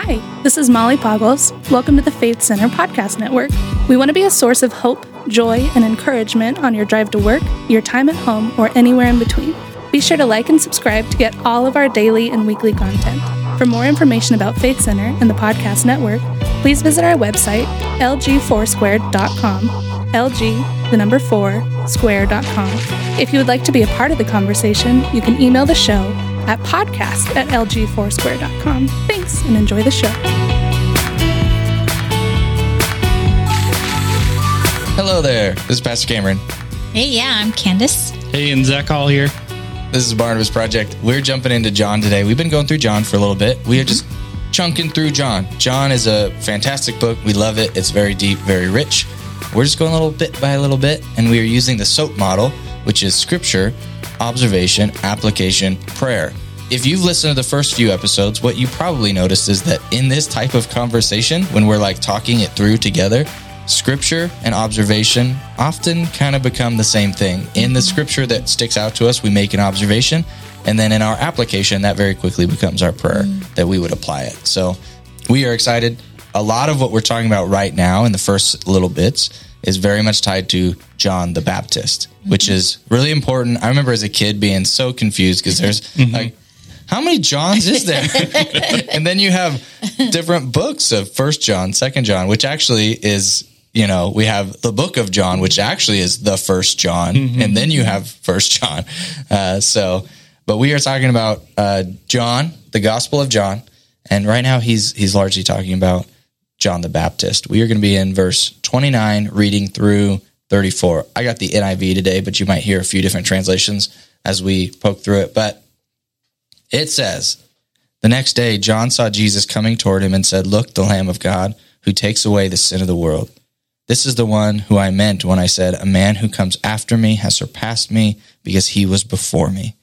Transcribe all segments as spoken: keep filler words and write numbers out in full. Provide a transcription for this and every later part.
Hi, this is Molly Poggles. Welcome to the Faith Center Podcast Network. We want to be a source of hope, joy, and encouragement on your drive to work, your time at home, or anywhere in between. Be sure to like and subscribe to get all of our daily and weekly content. For more information about Faith Center and the Podcast Network, please visit our website, l g foursquared dot com, L G, the number four, square dot com. If you would like to be a part of the conversation, you can email the show at podcast at l g foursquare dot com. Thanks, and enjoy the show. Hello there, this is Pastor Cameron. Hey, yeah, I'm Candace. Hey, and Zach Hall here. This is Barnabas Project. We're jumping into John today. We've been going through John for a little bit. We are just chunking through John. John is a fantastic book. We love it. It's very deep, very rich. We're just going a little bit by a little bit, and we are using the SOAP model, which is scripture, observation, application, prayer. If you've listened to the first few episodes, what you probably noticed is that in this type of conversation, when we're like talking it through together, scripture and observation often kind of become the same thing. In the scripture that sticks out to us, we make an observation, and then in our application, that very quickly becomes our prayer mm. that we would apply it. So we are excited. A lot of what we're talking about right now in the first little bits is very much tied to John the Baptist, mm-hmm. which is really important. I remember as a kid being so confused because there's mm-hmm. like, how many Johns is there? And then you have different books of First John, Second John, which actually is, you know, we have the book of John, which actually is the First John, mm-hmm. and then you have First John. Uh, so, but we are talking about uh, John, the Gospel of John, and right now he's he's largely talking about John the Baptist. We are going to be in verse twenty-nine, reading through thirty-four. I got the N I V today, but you might hear a few different translations as we poke through it. But it says, "The next day, John saw Jesus coming toward him and said, 'Look, the Lamb of God, who takes away the sin of the world. This is the one who I meant when I said, a man who comes after me has surpassed me because he was before me.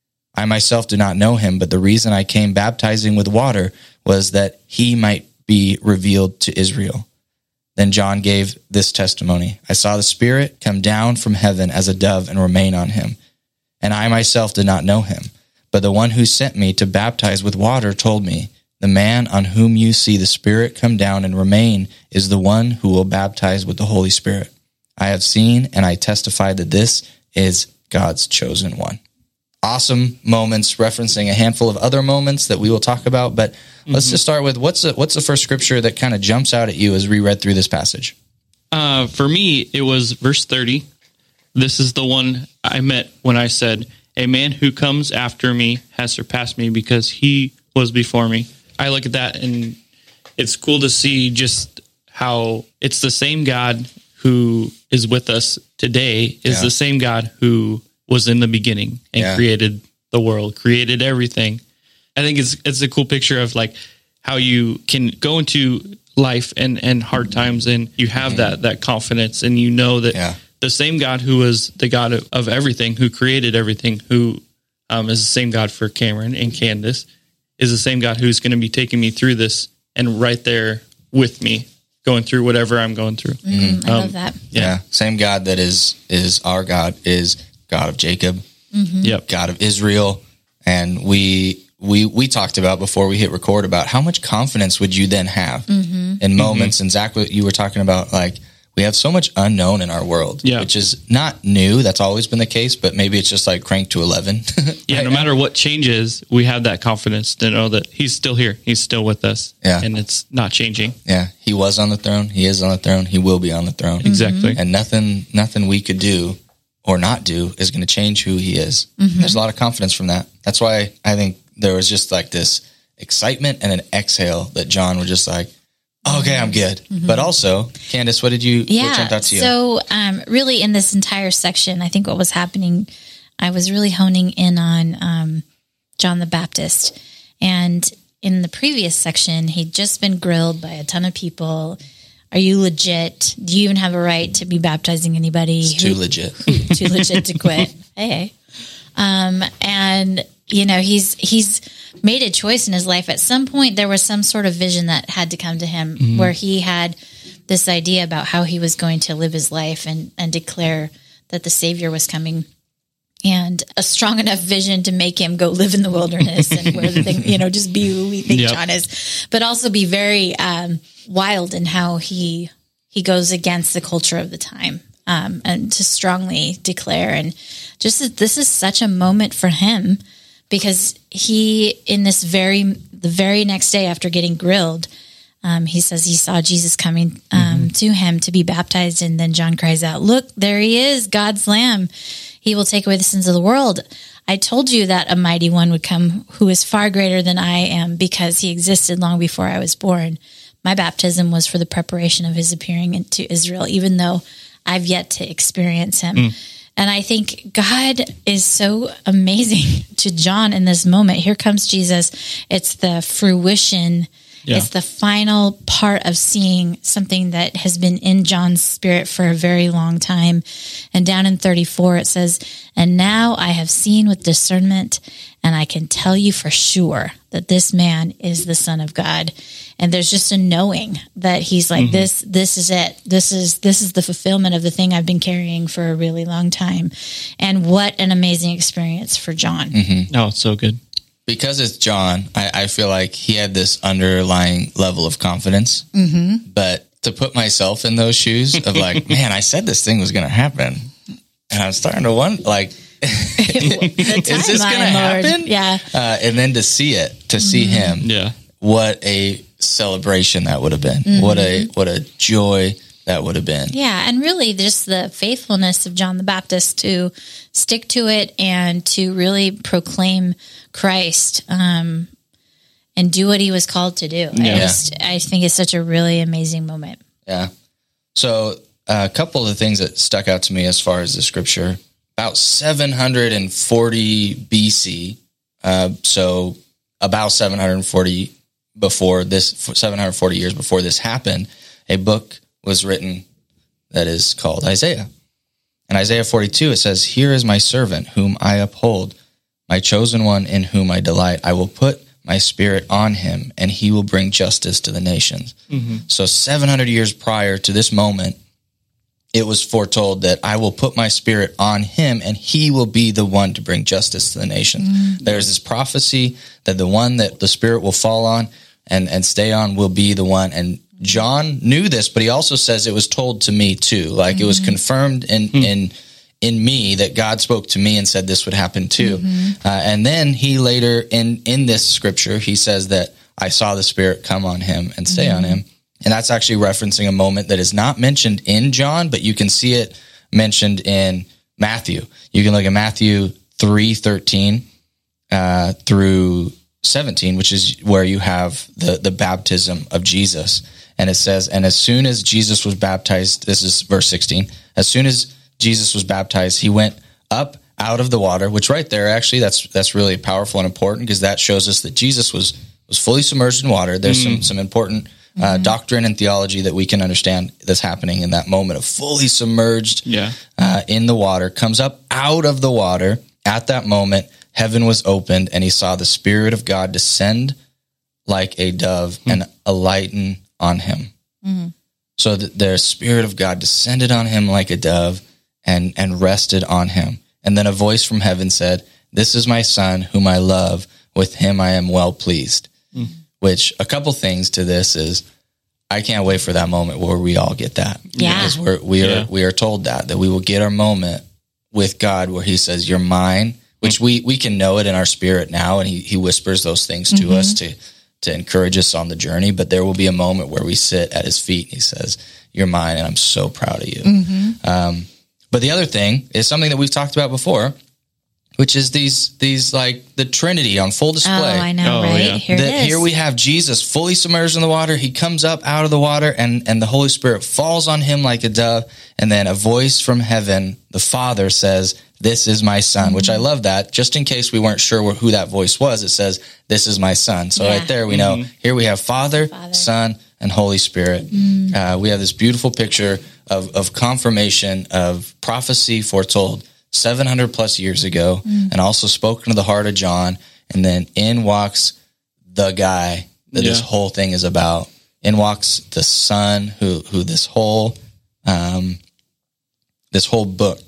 I myself do not know him, but the reason I came baptizing with water was that he might be revealed to Israel.' Then John gave this testimony. I saw the Spirit come down from heaven as a dove and remain on him. And I myself did not know him, but the one who sent me to baptize with water told me, 'The man on whom you see the Spirit come down and remain is the one who will baptize with the Holy Spirit. I have seen and I testify that this is God's chosen one.'" Awesome moments, referencing a handful of other moments that we will talk about. But mm-hmm. let's just start with what's the, what's the first scripture that kind of jumps out at you as we read through this passage? Uh, for me, it was verse thirty. This is the one I meant when I said, "A man who comes after me has surpassed me because he was before me." I look at that and it's cool to see just how it's the same God who is with us today is yeah. the same God who was in the beginning and yeah. created the world, created everything. I think it's it's a cool picture of like how you can go into life and, and hard times and you have mm-hmm. that that confidence and you know that yeah. the same God who is the God of, of everything, who created everything, who um, is the same God for Cameron and Candace, is the same God who's going to be taking me through this and right there with me, going through whatever I'm going through. Mm, I um, love that. Yeah. yeah. Same God that is, is our God, is God of Jacob, mm-hmm. yep. God of Israel. And we, we, we talked about before we hit record about how much confidence would you then have mm-hmm. in moments. Mm-hmm. And Zach, you were talking about like, we have so much unknown in our world, yeah. which is not new. That's always been the case, but maybe it's just like cranked to eleven. yeah. Right no now. Matter what changes, we have that confidence to know that he's still here. He's still with us. Yeah. And it's not changing. Yeah. He was on the throne. He is on the throne. He will be on the throne. Mm-hmm. Exactly. And nothing, nothing we could do or not do is going to change who he is. Mm-hmm. There's a lot of confidence from that. That's why I think there was just like this excitement and an exhale that John was just like, okay, I'm good. Mm-hmm. But also, Candace, what did you, yeah, what jumped out to you? So um, really in this entire section, I think what was happening, I was really honing in on um, John the Baptist. And in the previous section, he'd just been grilled by a ton of people. Are you legit? Do you even have a right to be baptizing anybody? It's too who, legit. Who, too legit to quit. Hey, hey. Um, and, you know, he's he's made a choice in his life. At some point, there was some sort of vision that had to come to him mm-hmm. where he had this idea about how he was going to live his life and, and declare that the Savior was coming. and a strong enough vision to make him go live in the wilderness and where the thing, you know, just be who we think yep. John is, but also be very um, wild in how he he goes against the culture of the time, um, and to strongly declare. And just that this is such a moment for him, because he, in this very the very next day after getting grilled, um, he says he saw Jesus coming um, mm-hmm. to him to be baptized, and then John cries out, "Look, there he is, God's Lamb. He will take away the sins of the world. I told you that a mighty one would come who is far greater than I am, because he existed long before I was born. My baptism was for the preparation of his appearing into Israel, even though I've yet to experience him." Mm. And I think God is so amazing to John in this moment. Here comes Jesus. It's the fruition. Yeah. It's the final part of seeing something that has been in John's spirit for a very long time. And down in thirty-four, it says, "And now I have seen with discernment, and I can tell you for sure that this man is the Son of God." And there's just a knowing that he's like, mm-hmm. this, this is it. This is, this is the fulfillment of the thing I've been carrying for a really long time. And what an amazing experience for John. Mm-hmm. Oh, it's so good. Because it's John, I, I feel like he had this underlying level of confidence. Mm-hmm. But to put myself in those shoes of like, man, I said this thing was going to happen. And I'm starting to wonder, like, is this going to happen? Yeah. Uh, and then to see it, to see mm-hmm. him, yeah. what a celebration that would have been. Mm-hmm. What a what a joy that would have been. Yeah, and really just the faithfulness of John the Baptist to stick to it and to really proclaim Christ, um, and do what he was called to do. Yeah. I just I think it's such a really amazing moment. Yeah. So uh, a couple of the things that stuck out to me as far as the scripture, about seven hundred forty B C, uh, so about seven hundred forty before this, seven hundred forty years before this happened, a book was written that is called Isaiah. In Isaiah forty-two, it says, "Here is my servant whom I uphold, my chosen one in whom I delight. I will put my spirit on him, and he will bring justice to the nations." Mm-hmm. So seven hundred years prior to this moment, it was foretold that I will put my spirit on him, and he will be the one to bring justice to the nations. Mm-hmm. There's this prophecy that the one that the spirit will fall on and, and stay on will be the one. And John knew this, but he also says it was told to me too. Like mm-hmm. it was confirmed in, mm-hmm. in, in me that God spoke to me and said this would happen too. Mm-hmm. Uh, and then he later in, in this scripture, he says that I saw the spirit come on him and stay mm-hmm. on him. And that's actually referencing a moment that is not mentioned in John, but you can see it mentioned in Matthew. You can look at Matthew three thirteen uh, through seventeen, which is where you have the, the baptism of Jesus. And it says, "And as soon as Jesus was baptized," this is verse sixteen, "as soon as Jesus was baptized, he went up out of the water," which right there, actually, that's that's really powerful and important, because that shows us that Jesus was was fully submerged in water. There's mm. some some important Uh, mm-hmm. doctrine and theology that we can understand that's happening in that moment of fully submerged yeah. uh, in the water, comes up out of the water. At that moment, heaven was opened, and he saw the Spirit of God descend like a dove mm-hmm. and alighten on him. Mm-hmm. So the, the Spirit of God descended on him like a dove and, and rested on him. And then a voice from heaven said, "This is my Son whom I love. With him I am well pleased." Mm-hmm. Which, a couple things to this is, I can't wait for that moment where we all get that. Yeah. Because we're, we are yeah. we are told that, that we will get our moment with God where he says, "You're mine," which we, we can know it in our spirit now, and he, he whispers those things to mm-hmm. us to, to encourage us on the journey. But there will be a moment where we sit at his feet and he says, "You're mine, and I'm so proud of you." Mm-hmm. Um, but the other thing is something that we've talked about before, which is these, these like the Trinity on full display. Oh, I know, oh, right? Yeah. Here that it is. Here we have Jesus fully submerged in the water. He comes up out of the water, and, and the Holy Spirit falls on him like a dove. And then a voice from heaven, the Father, says, "This is my Son," mm-hmm. which I love that. Just in case we weren't sure who that voice was, it says, "This is my Son." So yeah. right there, we know mm-hmm. here we have Father, Father, Son, and Holy Spirit. Mm-hmm. Uh, we have this beautiful picture of, of confirmation of prophecy foretold seven hundred plus years ago, mm. and also spoken to the heart of John. And then in walks the guy that yeah. this whole thing is about. In walks the Son who, who this whole, um, this whole book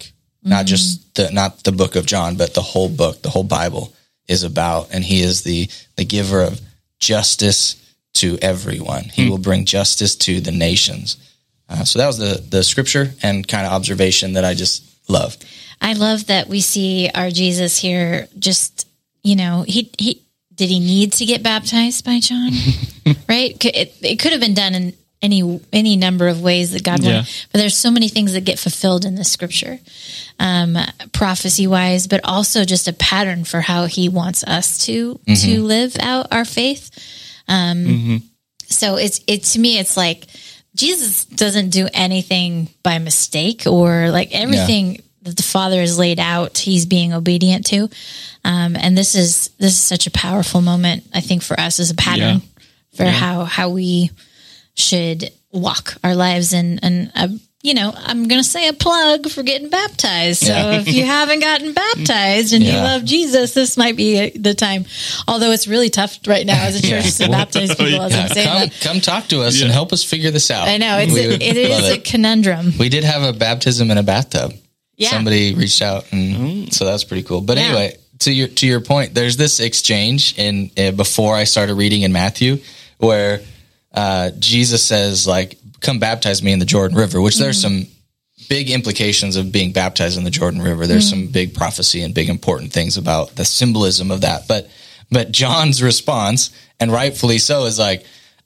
not just the, not the book of John, but the whole book, the whole Bible is about, and he is the, the giver of justice to everyone. He mm. will bring justice to the nations. Uh, so that was the, the scripture and kind of observation that I just love. I love that we see our Jesus here. Just, you know, he, he, did he need to get baptized by John? Right? It, it could have been done in any, any number of ways that God yeah. wanted, but there's so many things that get fulfilled in this scripture, um, prophecy wise, but also just a pattern for how he wants us to, mm-hmm. to live out our faith. Um, mm-hmm. so it's, it, to me, it's like, Jesus doesn't do anything by mistake, or like everything yeah. that the Father has laid out, he's being obedient to. Um, and this is, this is such a powerful moment, I think, for us as a pattern yeah. for yeah. how, how we should walk our lives. And, and, uh, you know, I'm going to say a plug for getting baptized. So yeah. if you haven't gotten baptized and yeah. you love Jesus, this might be the time. Although it's really tough right now as a church yeah. to baptize people. As yeah. I'm saying come, that. come talk to us yeah. and help us figure this out. I know it's a, it is it. a conundrum. We did have a baptism in a bathtub. Yeah. Somebody reached out, and mm. so that's pretty cool. But yeah. anyway, to your to your point, there's this exchange in uh, before I started reading in Matthew, where uh, Jesus says, like, come baptize me in the Jordan River, which mm-hmm. there's some big implications of being baptized in the Jordan River. There's mm-hmm. some big prophecy and big important things about the symbolism of that. But, but John's response, and rightfully so, is like,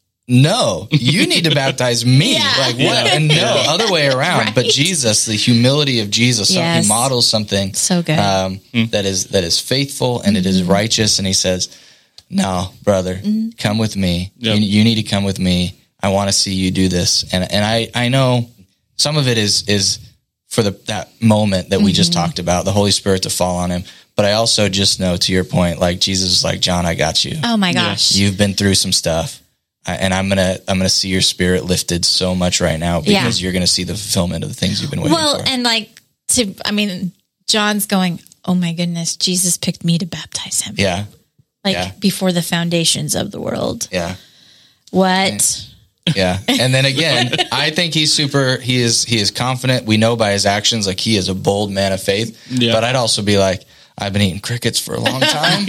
no, you need to baptize me. Yeah. Like what? And no, yeah. other way around. Right. But Jesus, the humility of Jesus, yes. he models something so good. Um, mm. that is, that is faithful and mm-hmm. it is righteous. And he says, no, brother, mm-hmm. come with me. Yep. You, you need to come with me. I want to see you do this. And, and I, I know some of it is, is for the, that moment that mm-hmm. we just talked about, the Holy Spirit to fall on him. But I also just know, to your point, like Jesus is like, John, I got you. Oh my gosh. You've been through some stuff. And I'm going to, I'm going to see your spirit lifted so much right now because yeah. you're going to see the fulfillment of the things you've been waiting well, for. Well, and like to, I mean, John's going, oh my goodness, Jesus picked me to baptize him. Yeah. Like yeah. before the foundations of the world. Yeah. What? Yeah. And then again, I think he's super, he is, he is confident. We know by his actions, like he is a bold man of faith, yeah. but I'd also be like, I've been eating crickets for a long time.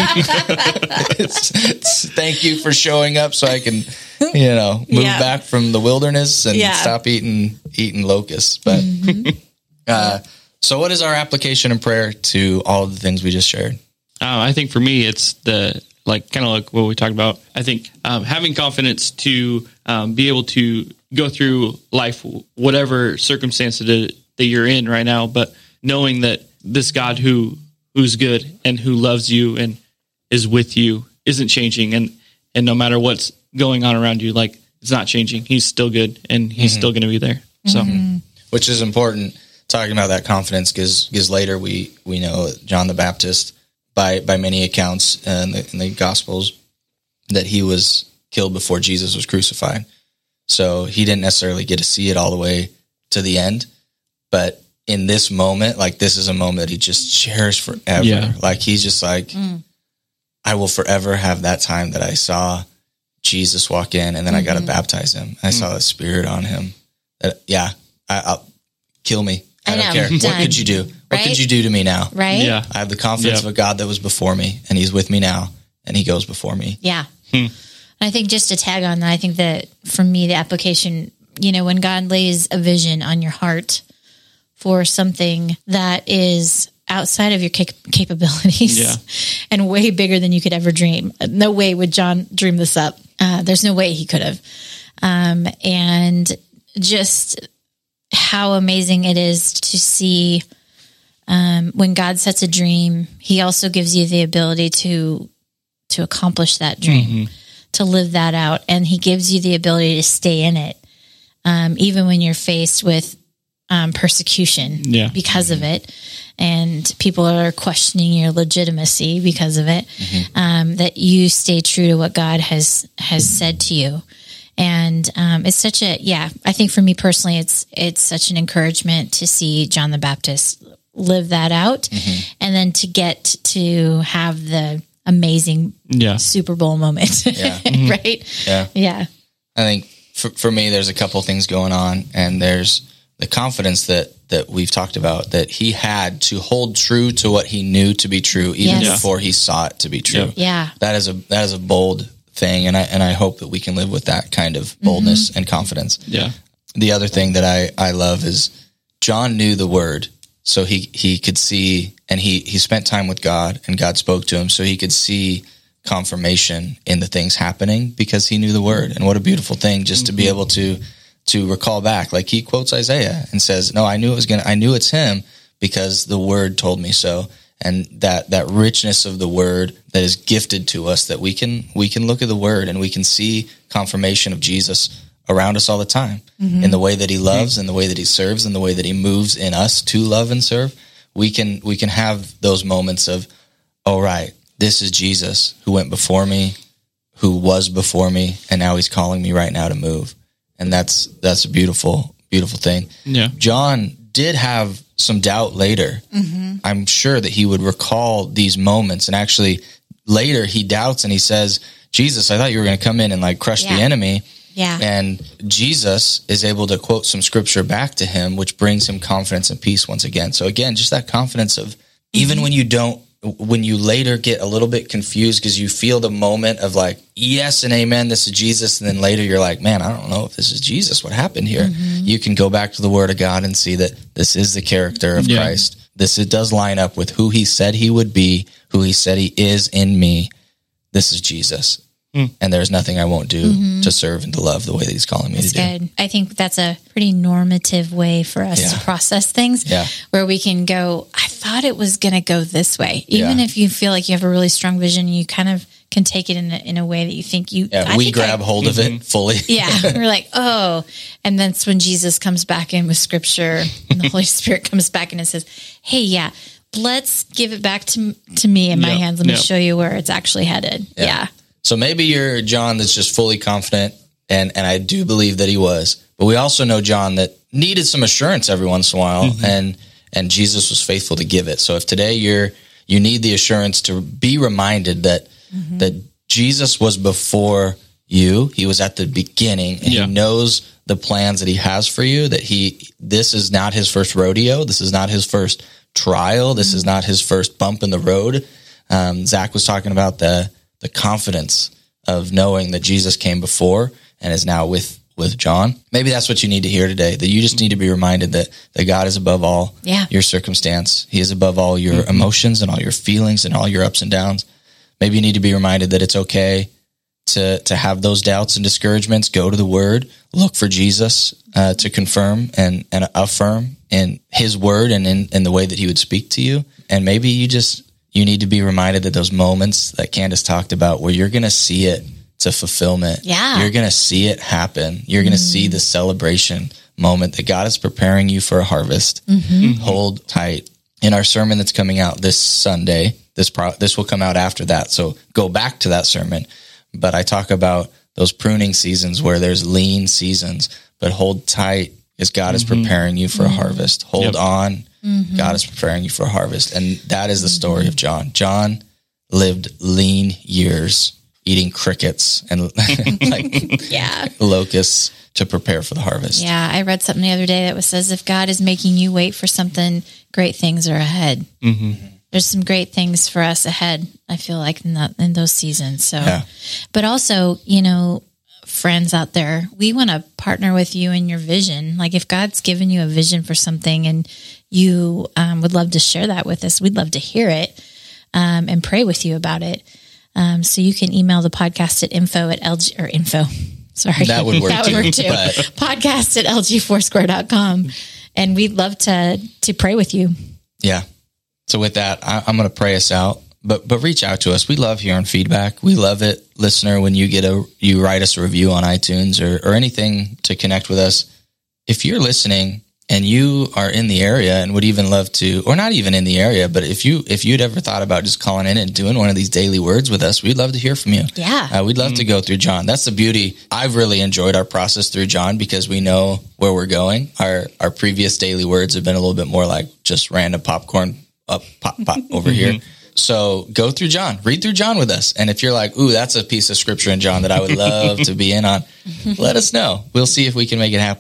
it's, it's, thank you for showing up so I can, you know, move yeah. back from the wilderness and yeah. stop eating, eating locusts. But, mm-hmm. uh, so what is our application and prayer to all of the things we just shared? Uh, I think for me, it's the, like, kind of like what we talked about. I think um, having confidence to um, be able to go through life, whatever circumstance that you're in right now, but knowing that this God who, who's good and who loves you and is with you isn't changing. And, and no matter what's going on around you, like, it's not changing. He's still good and he's mm-hmm. still going to be there. So, mm-hmm. which is important, talking about that confidence, because, because later we, we know John the Baptist, by, by many accounts uh, in, the, in the Gospels, that he was killed before Jesus was crucified. So he didn't necessarily get to see it all the way to the end, but in this moment, like, this is a moment that he just cherished forever. Yeah. Like, he's just like, mm. I will forever have that time that I saw Jesus walk in, and then mm-hmm. I got to baptize him. I mm. saw the Spirit on him. Uh, yeah, I, I'll kill me. I, I don't know, care. Done. What could you do? What right? could you do to me now? Right? Yeah. I have the confidence yep. of a God that was before me, and he's with me now, and he goes before me. Yeah. Hmm. I think just to tag on that, I think that for me, the application, you know, when God lays a vision on your heart for something that is outside of your cap- capabilities yeah. and way bigger than you could ever dream. No way would John dream this up. Uh, there's no way he could have. Um, and just how amazing it is to see um, when God sets a dream, he also gives you the ability to, to accomplish that dream, mm-hmm. to live that out. And he gives you the ability to stay in it. Um, even when you're faced with Um, persecution yeah. because of it, and people are questioning your legitimacy because of it, mm-hmm. um, that you stay true to what God has has said to you. And um, it's such a, yeah, I think for me personally, it's it's such an encouragement to see John the Baptist live that out, mm-hmm. and then to get to have the amazing yeah. Super Bowl moment, yeah. right? Yeah. Yeah. I think for, for me, there's a couple things going on, and there's the confidence that that we've talked about, that he had to hold true to what he knew to be true, even Yes. before he saw it to be true. Yeah. That is a that is a bold thing, and I and I hope that we can live with that kind of boldness Mm-hmm. and confidence. Yeah. The other thing that I, I love is John knew the word, so he, he could see, and he, he spent time with God, and God spoke to him, so he could see confirmation in the things happening because he knew the word. And what a beautiful thing just to be able to to recall back. Like he quotes Isaiah and says, no, I knew it was gonna I knew it's him because the word told me so. And that that richness of the word that is gifted to us, that we can we can look at the word and we can see confirmation of Jesus around us all the time, mm-hmm. in the way that he loves, in the way that he serves, in the way that he moves in us to love and serve. We can we can have those moments of, oh, right, this is Jesus who went before me, who was before me, and now he's calling me right now to move. And that's that's a beautiful, beautiful thing. Yeah. John did have some doubt later. Mm-hmm. I'm sure that he would recall these moments, and actually later he doubts and he says, Jesus, I thought you were going to come in and like crush Yeah. the enemy. Yeah. And Jesus is able to quote some scripture back to him, which brings him confidence and peace once again. So again, just that confidence of even mm-hmm. when you don't, when you later get a little bit confused because you feel the moment of like, yes and amen, this is Jesus. And then later you're like, man, I don't know if this is Jesus. What happened here? Mm-hmm. You can go back to the word of God and see that this is the character of yeah. Christ. This it does line up with who he said he would be, who he said he is in me. This is Jesus. Mm. And there's nothing I won't do mm-hmm. to serve and to love the way that he's calling me that's to do. Good. I think that's a pretty normative way for us Yeah. to process things, Yeah. where we can go, I thought it was going to go this way. Even Yeah. if you feel like you have a really strong vision, you kind of can take it in a, in a way that you think you, Yeah, I we think grab I, hold of mm-hmm. it fully. Yeah. We're like, oh, and that's when Jesus comes back in with scripture and the Holy Spirit comes back in and says, hey, yeah, let's give it back to, to me in my Yep. hands. Let me Yep. show you where it's actually headed. Yeah. yeah. So maybe you're John that's just fully confident, and, and I do believe that he was. But we also know John that needed some assurance every once in a while, mm-hmm. and and Jesus was faithful to give it. So if today you're you need the assurance to be reminded that mm-hmm. that Jesus was before you, he was at the beginning, and yeah. he knows the plans that he has for you, that he this is not his first rodeo, this is not his first trial, this mm-hmm. is not his first bump in the road. Um, Zach was talking about the the confidence of knowing that Jesus came before and is now with, with John. Maybe that's what you need to hear today, that you just need to be reminded that, that God is above all yeah. your circumstance. He is above all your mm-hmm. emotions and all your feelings and all your ups and downs. Maybe you need to be reminded that it's okay to, to have those doubts and discouragements. Go to the word, look for Jesus uh, to confirm and, and affirm in his word and in, in the way that he would speak to you. And maybe you just, you need to be reminded that those moments that Candace talked about where you're going to see it to fulfillment. Yeah. You're going to see it happen. You're going to mm. see the celebration moment that God is preparing you for a harvest. Mm-hmm. Mm-hmm. Hold tight. In our sermon that's coming out this Sunday, this pro- this will come out after that. So go back to that sermon. But I talk about those pruning seasons where there's lean seasons, but hold tight as God mm-hmm. is preparing you for mm-hmm. a harvest. Hold yep. on. Mm-hmm. God is preparing you for a harvest. And that is the story mm-hmm. of John. John lived lean years eating crickets and like yeah. locusts to prepare for the harvest. Yeah. I read something the other day that was says, if God is making you wait for something, great things are ahead. Mm-hmm. There's some great things for us ahead. I feel like in that, in those seasons. So, yeah. but also, you know, friends out there, we want to partner with you in your vision. Like if God's given you a vision for something and you um, would love to share that with us, we'd love to hear it um, and pray with you about it. Um, so you can email the podcast at info at LG or info. Sorry. That would work that too. Would work too. But... Podcast at L G Foursquare dot com. And we'd love to, to pray with you. Yeah. So with that, I, I'm going to pray us out. But but reach out to us. We love hearing feedback. We love it, listener, when you get a you write us a review on iTunes or, or anything to connect with us. If you're listening and you are in the area and would even love to, or not even in the area, but if you if you'd ever thought about just calling in and doing one of these daily words with us, we'd love to hear from you. Yeah, uh, we'd love mm-hmm. to go through John. That's the beauty. I've really enjoyed our process through John because we know where we're going. Our our previous daily words have been a little bit more like just random popcorn up, pop, pop over here. So go through John, read through John with us. And if you're like, ooh, that's a piece of scripture in John that I would love to be in on, let us know. We'll see if we can make it happen.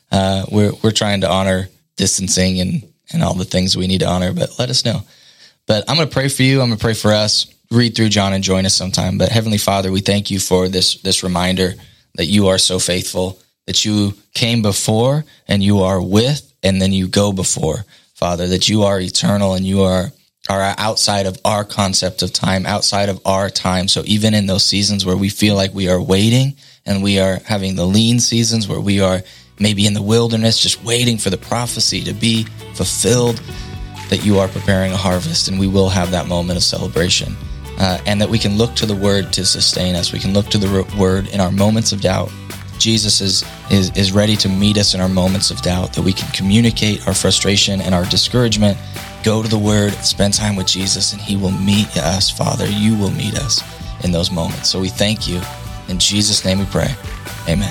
Uh, we're we're trying to honor distancing and, and all the things we need to honor, but let us know. But I'm going to pray for you. I'm going to pray for us. Read through John and join us sometime. But Heavenly Father, we thank you for this this reminder that you are so faithful, that you came before and you are with, and then you go before, Father, that you are eternal and you are are outside of our concept of time, outside of our time. So even in those seasons where we feel like we are waiting and we are having the lean seasons where we are maybe in the wilderness, just waiting for the prophecy to be fulfilled, that you are preparing a harvest, and we will have that moment of celebration. Uh, and that we can look to the word to sustain us. We can look to the r- word in our moments of doubt. Jesus is, is is ready to meet us in our moments of doubt, that we can communicate our frustration and our discouragement, go to the word, spend time with Jesus, and he will meet us, Father. You will meet us in those moments. So we thank you. In Jesus' name we pray. Amen.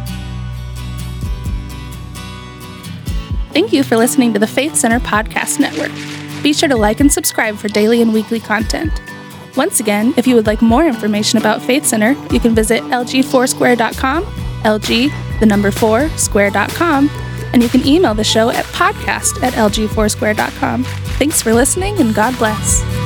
Thank you for listening to the Faith Center Podcast Network. Be sure to like and subscribe for daily and weekly content. Once again, if you would like more information about Faith Center, you can visit L G foursquare dot com, L G, the number four, square dot com, and you can email the show at podcast at L G foursquare dot com. Thanks for listening, and God bless.